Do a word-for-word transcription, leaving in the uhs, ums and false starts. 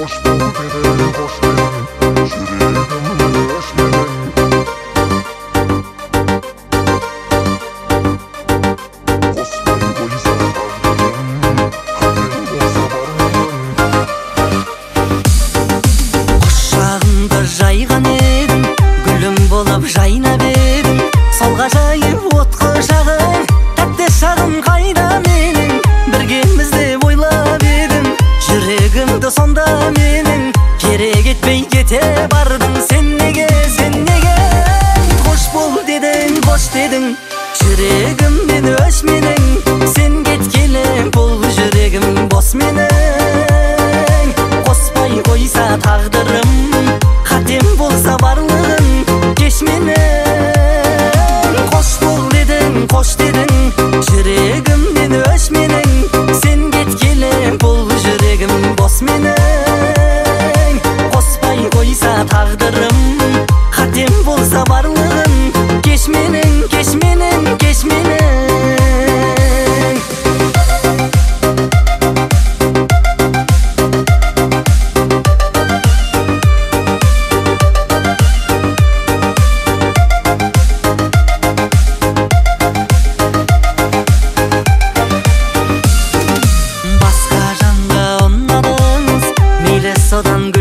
Hoş bulduk ederim, hoş geldin. Yüreğim öşmeden. Kosmayı koysa kaldırım, kaderim olsa barmağım. Құшағымда жайған едім, гүлім болып жайнап едім. Сол ғажайып отқа жағың, тәтті шағым қайда менің? Біргемізде ойлап едім, жүрегімді сонда менің. Керек етпей кете бардың, сен неге, сен неге? Қош бол дедің, қош дедің, жүрегімнен өш менің. Сен кеткелі бұл жүрегім бос менің. Қоспай қойса тағдырым, қатем болса барлығын кеш менің. Қош бол дедің, қош дедің, жүрегімнен өш менің. Сен кеткелі бұл жүрегім бос менің. Қоспай қойса тағдырым, қатем болса барлығын кеш менің, кеш менің, кеш менің. Басқа жанға ұнадыңыз, мейлі содан